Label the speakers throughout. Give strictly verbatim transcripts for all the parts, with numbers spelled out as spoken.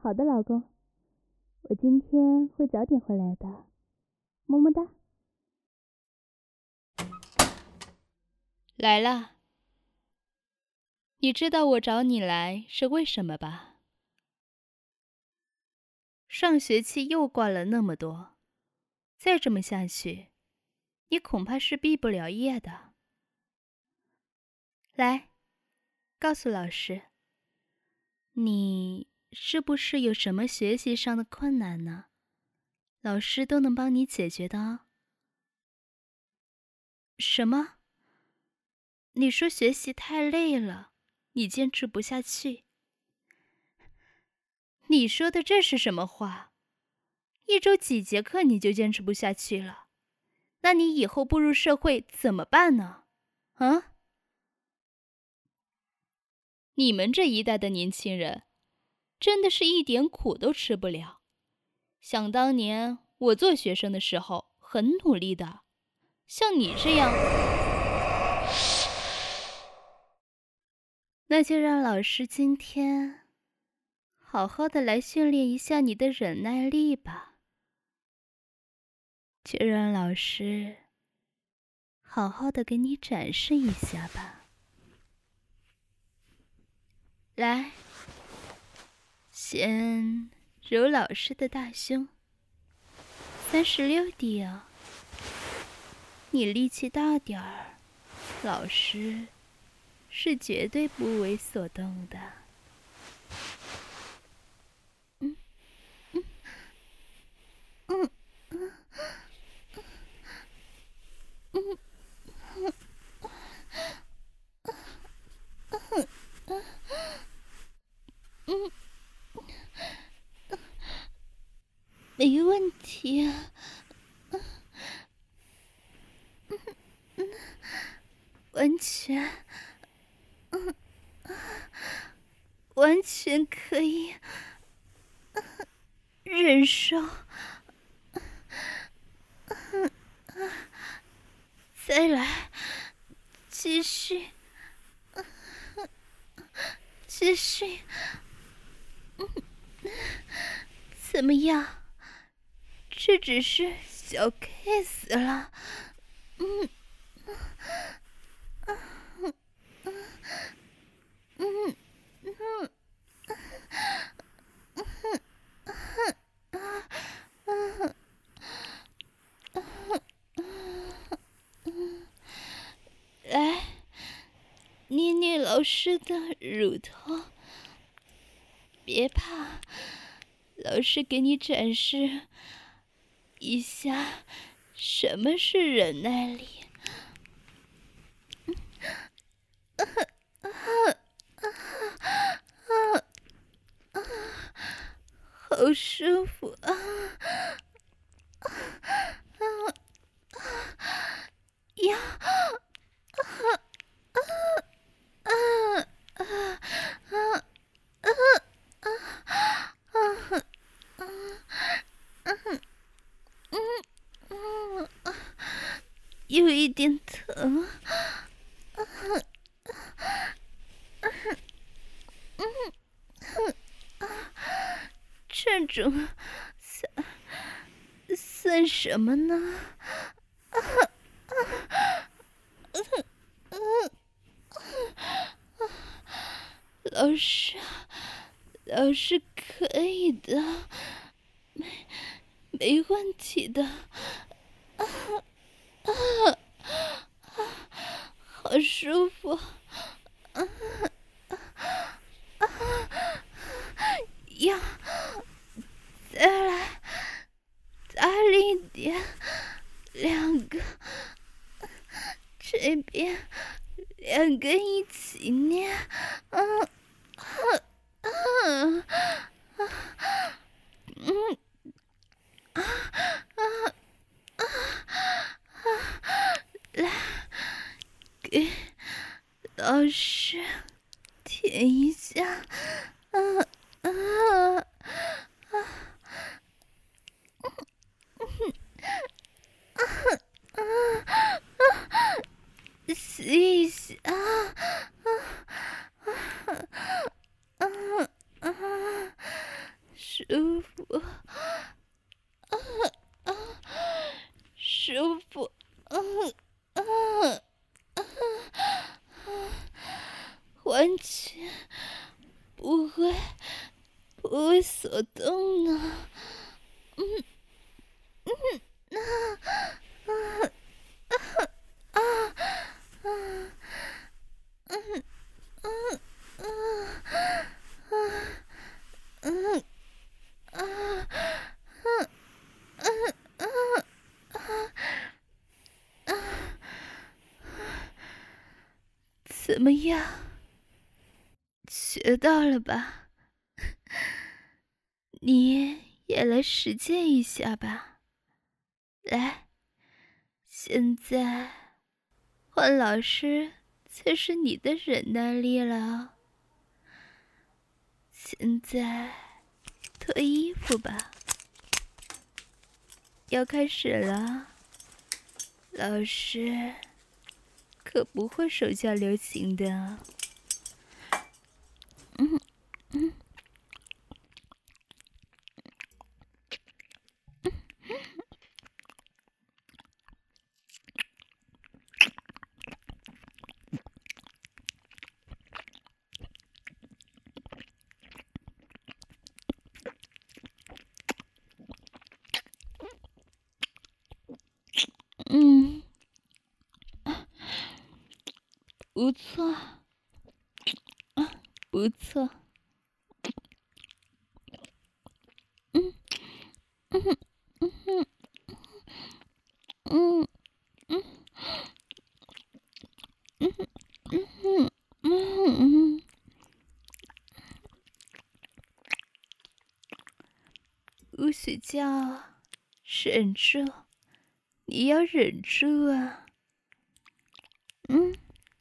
Speaker 1: 好的，老公，我今天会早点回来的，么么哒。
Speaker 2: 来了。你知道我找你来是为什么吧？上学期又挂了那么多，再这么下去，你恐怕是毕不了业的。来，告诉老师，你是不是有什么学习上的困难呢？老师都能帮你解决的哦。什么？你说学习太累了，你坚持不下去。你说的这是什么话？一周几节课你就坚持不下去了？那你以后步入社会怎么办呢？啊？你们这一代的年轻人，真的是一点苦都吃不了。想当年我做学生的时候很努力的，像你这样，那就让老师今天好好的来训练一下你的忍耐力吧。就让老师好好的给你展示一下吧。来，先揉老师的大胸，三十六 D 哦。你力气大点儿，老师是绝对不为所动的。嗯嗯嗯嗯嗯嗯，没问题啊。完全，嗯，完全可以忍受。再来，继续，继续。怎么样？这只是小 case 了。嗯，嗯嗯嗯嗯。来，捏捏老师的乳头，别怕，老师给你展示一下什么是忍耐力。好舒服啊！呀！有一点疼。这种算算什么呢？老师，老师可以的，没没问题的。啊啊啊！好舒服。啊啊啊！呀，再来，大力点，两个，这边两个一起捏。嗯啊啊啊！嗯啊啊啊啊！来，给老师舔一下。嗯啊啊啊！洗一下。啊啊啊啊！ 舒服，啊啊，舒服，啊啊啊啊，完全不会不为所动呢。嗯嗯啊啊啊啊啊嗯嗯嗯啊嗯啊嗯嗯嗯啊啊！怎么样？学到了吧？你也来实践一下吧。来，现在换老师测试你的忍耐力了。现在脱衣服吧，要开始了。老师可不会手下留情的。嗯嗯。嗯，不错，啊，不错。嗯嗯嗯嗯嗯嗯嗯嗯嗯，不许叫，忍住，你要忍住啊！嗯。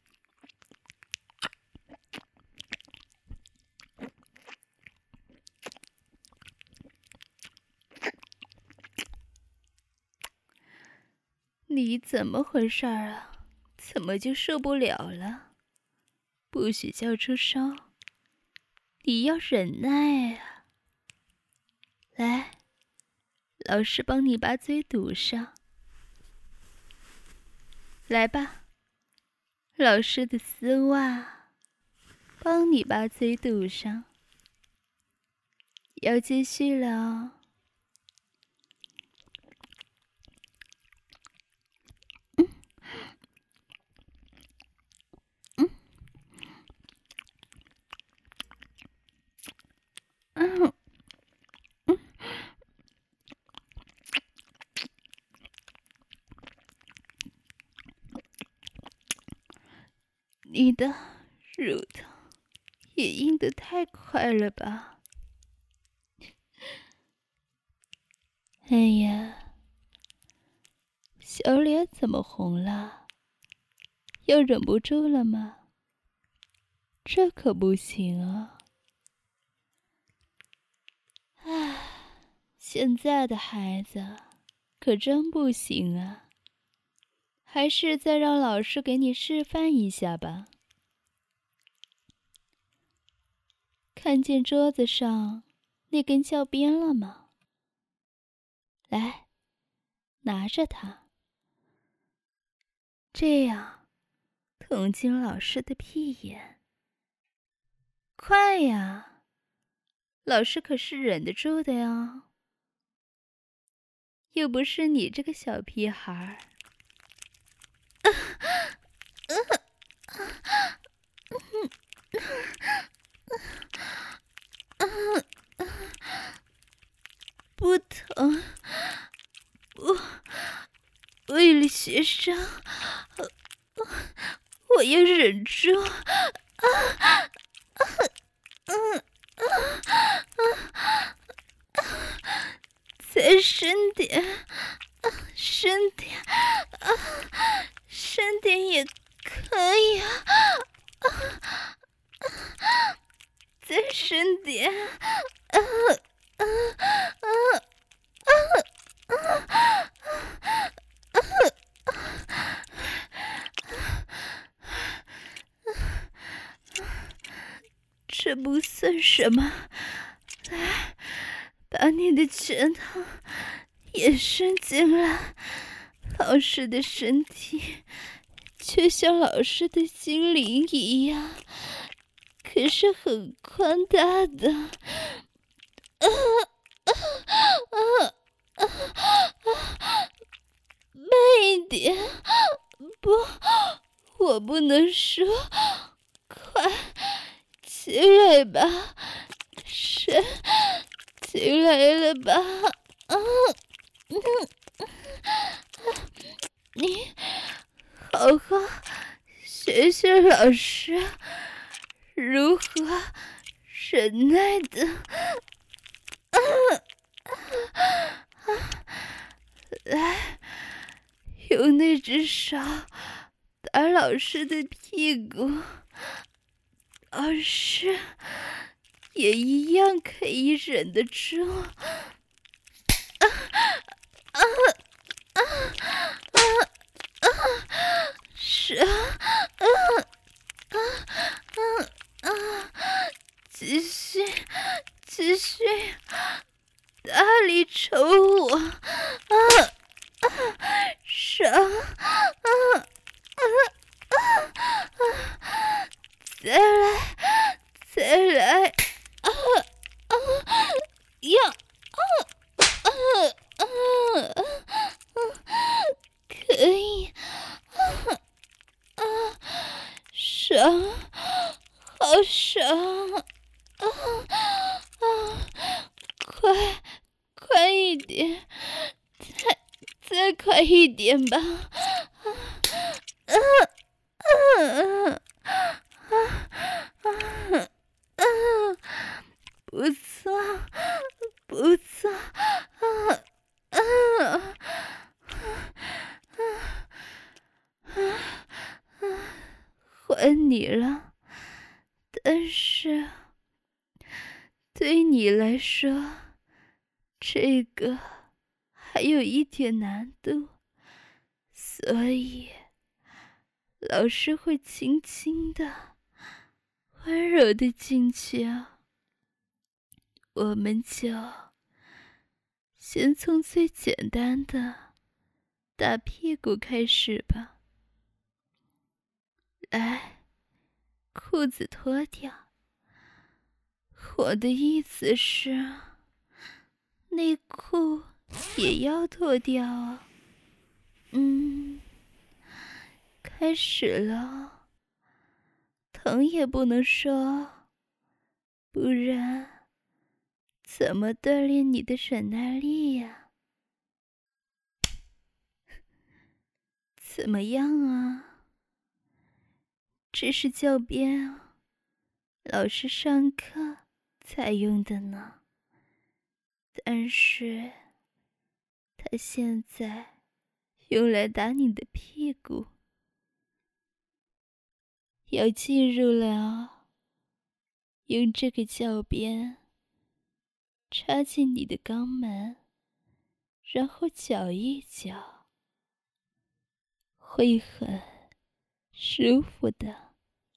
Speaker 2: 你怎么回事儿啊？怎么就受不了了？不许叫出声，你要忍耐啊！来，老师帮你把嘴堵上。来吧，老师的丝袜，帮你把嘴堵上。要继续了哦。嗯嗯嗯嗯，你的乳头也硬得太快了吧？哎呀，小脸怎么红了？又忍不住了吗？这可不行啊！唉，现在的孩子可真不行啊！还是再让老师给你示范一下吧。看见桌子上那根教鞭了吗？来，拿着它，这样捅进老师的屁眼。快呀，老师可是忍得住的呀，又不是你这个小屁孩儿。不疼，我为了学生，我要忍住。再深点，深点，深点也可以啊！再深点，啊啊啊啊啊！这不算什么，来， 把你的拳头也伸进来。老师的身体就像老师的心灵一样，可是很宽大的。啊啊啊啊啊！慢一点，不，我不能说，快起来吧，神，起来了吧？啊，嗯，你好好学学老师如何忍耐的。啊啊！来，用那只手打老师的屁股，老师也一样可以忍得住。啊啊啊啊啊！是啊啊啊啊啊！继续继续大力抽我！啊啊！上啊啊啊啊！再来再来！啊啊呀！啊啊啊啊！可以啊啊！爽，好爽！啊啊！快快一点，再再快一点吧！啊啊啊啊啊啊！不错不错，啊啊啊啊啊！换你了，但是对你来说，这个还有一点难度，所以老师会轻轻的、温柔的进去啊。我们就先从最简单的打屁股开始吧。来，裤子脱掉。我的意思是，内裤也要脱掉啊。嗯，开始了。疼也不能说，不然怎么锻炼你的忍耐力呀？怎么样啊？这是教鞭啊，老师上课才用的呢。但是他现在用来打你的屁股。要进入了，用这个教鞭插进你的肛门，然后搅一搅，会很舒服的。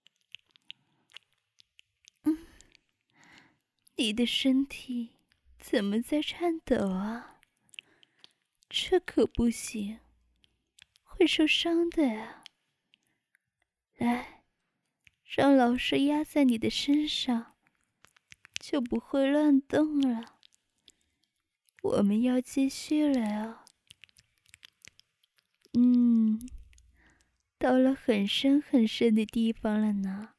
Speaker 2: 嗯，你的身体怎么在颤抖啊？这可不行，会受伤的呀。来，让老师压在你的身上，就不会乱动了。我们要继续了哦。嗯，到了很深很深的地方了呢。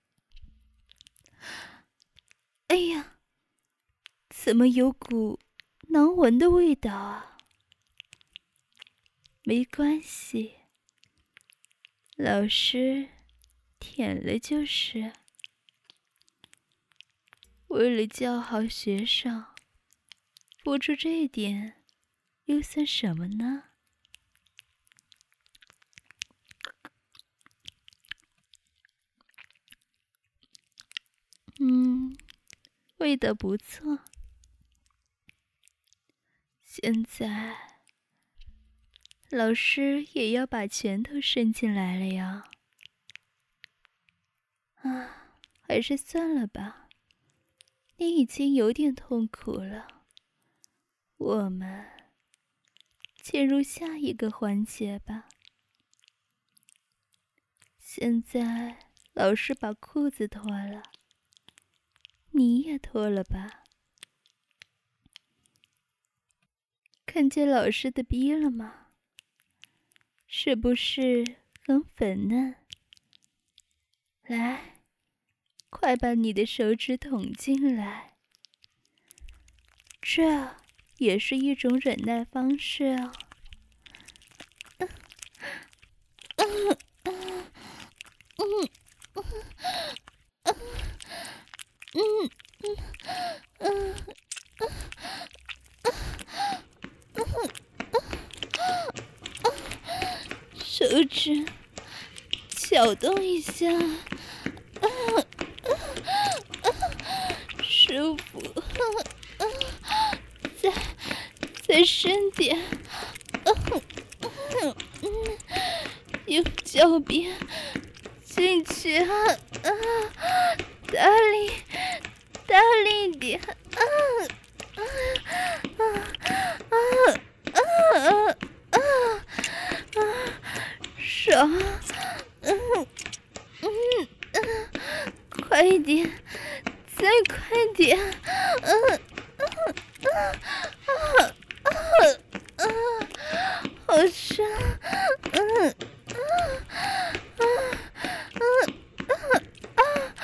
Speaker 2: 哎呀，怎么有股囊纹的味道啊？没关系，老师舔了就是。为了教好学生，付出这一点又算什么呢？嗯，味道不错。现在老师也要把拳头伸进来了呀。啊，还是算了吧，你已经有点痛苦了， 我们进入下一个环节吧。现在老师把裤子脱了，你也脱了吧。看见老师的逼了吗？是不是很粉嫩？来，快把你的手指捅进来，这也是一种忍耐方式哦。嗯嗯嗯嗯嗯嗯嗯，手指搅动一下，舒服，再再深点，用脚边进去啊，大力大力点，啊啊啊啊啊啊啊！爽，嗯嗯嗯，快一点，再快点，嗯嗯嗯啊啊啊！好深，嗯啊啊啊啊啊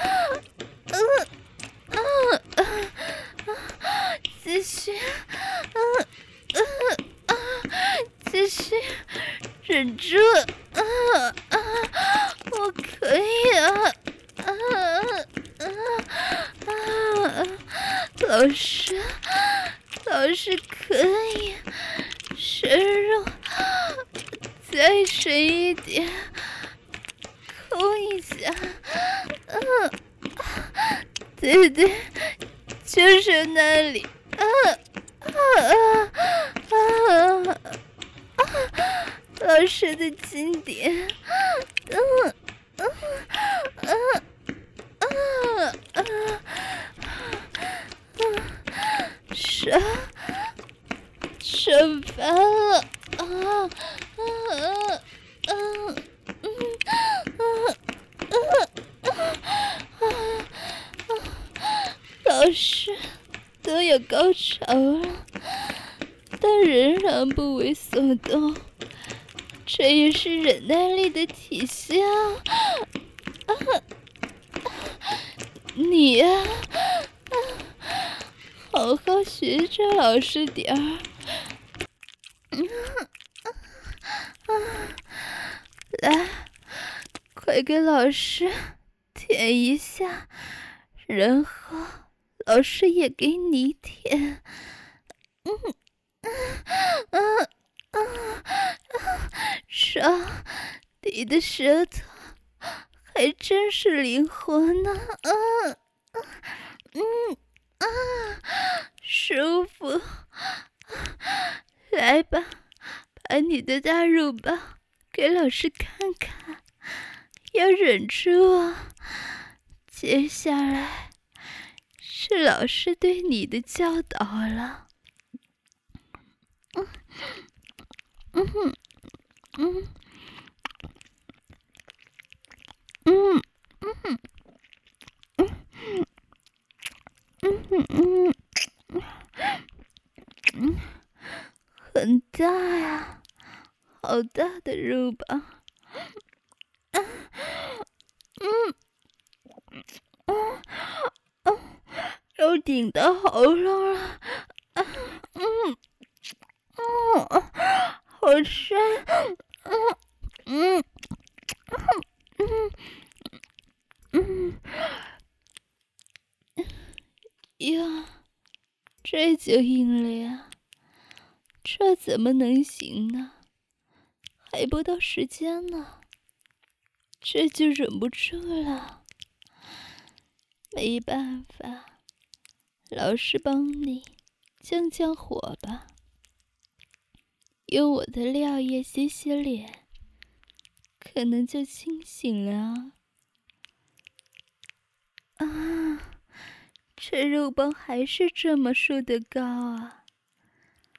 Speaker 2: 啊啊啊！继续，嗯嗯啊，继续，忍住，啊啊！我可以啊，啊啊啊！老师，老师可以，深入，再深一点，抠一下，嗯、啊，对对，就是那里，啊啊啊啊啊！老师的经典，嗯嗯嗯嗯嗯嗯，爽爽翻了啊啊啊啊嗯嗯嗯啊！老师都有高潮了，但仍然不为所动，这也是忍耐力的体现啊！你呀、啊，好好学着老师点儿。来，快给老师舔一下，然后老师也给你舔。嗯嗯嗯嗯，爽！你的舌头还真是灵活呢。嗯嗯啊，舒服。来吧，把你的大乳包给老师看看，要忍住啊！接下来是老师对你的教导了。嗯嗯嗯嗯嗯嗯嗯嗯，很大呀，好大的乳包。嗯嗯嗯嗯，要顶到喉咙了。嗯嗯嗯，好深。嗯嗯嗯嗯，呀，这就硬了呀？这怎么能行呢？还不到时间呢，这就忍不住了。没办法，老师帮你降降火吧，用我的料液洗洗脸，可能就清醒了啊！啊，这肉棒还是这么竖得高啊！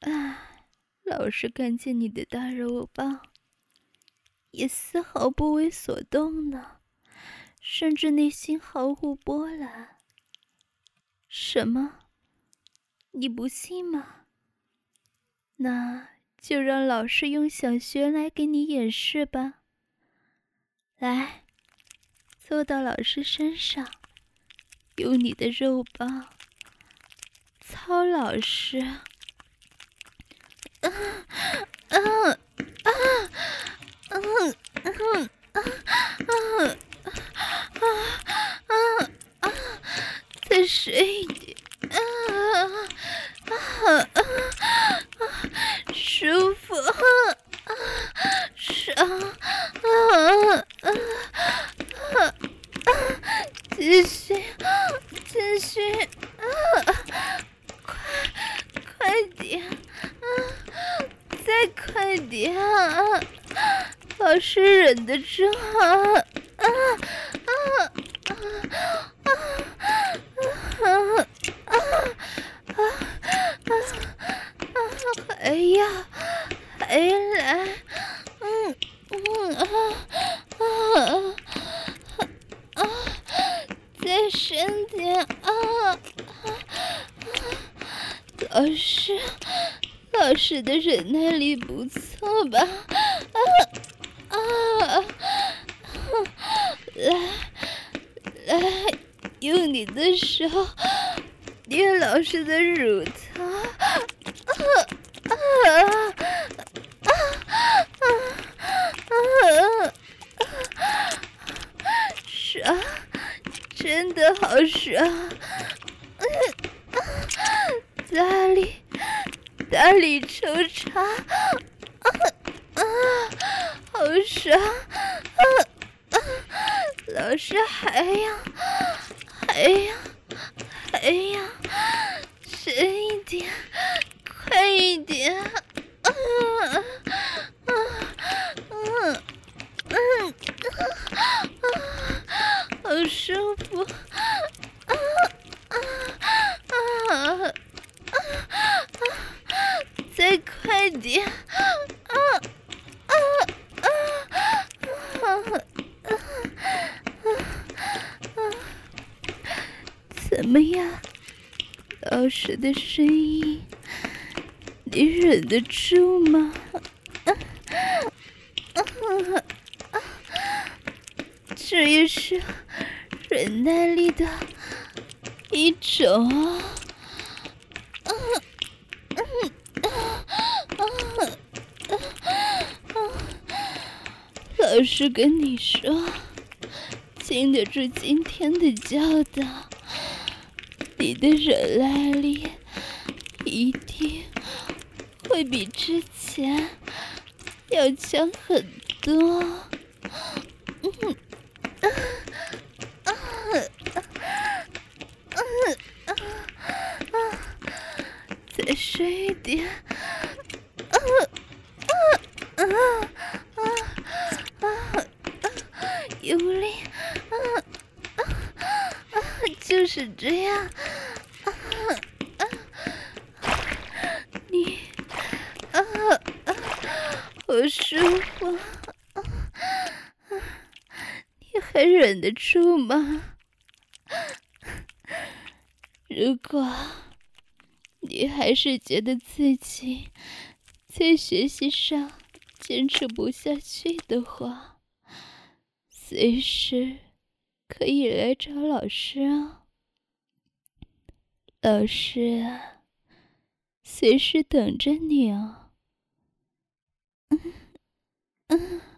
Speaker 2: 啊，老师看见你的大肉棒，也丝毫不为所动呢，甚至内心毫无波澜。什么？你不信吗？那就让老师用小穴来给你演示吧。来，坐到老师身上，用你的肉棒操老师。啊啊啊啊啊啊啊啊啊！再深一点！啊啊啊啊！舒服啊啊！爽啊啊啊啊！继续继续啊！快快点啊！再快点啊！老师忍得住啊！啊啊啊啊啊啊啊啊！还要还来，嗯嗯啊啊啊！再深点啊！老师，老师的忍耐力不错吧？啊啊！来来，用你的手捏老师的乳头。啊啊啊啊啊！爽，真的好爽！大力大力抽插，啊啊，好爽！啊啊，老师还要还要还要深一点，快一点！啊啊啊啊嗯啊，好舒服！啊啊啊啊！再快点！啊啊啊啊啊！怎么样？老师的声音，你忍得住吗？啊啊啊！这也是忍耐力的一种啊！啊嗯啊啊啊啊！老师跟你说，经得住今天的教导，你的忍耐力一定会比之前要强很多。嗯啊啊啊啊啊！再深一点！啊啊啊啊啊啊！用力！啊啊啊！就是这样！啊啊！你啊啊，好舒服！啊啊！你还忍得住吗？如果你还是觉得自己在学习上坚持不下去的话，随时可以来找老师啊。老师啊，随时等着你哦。嗯嗯。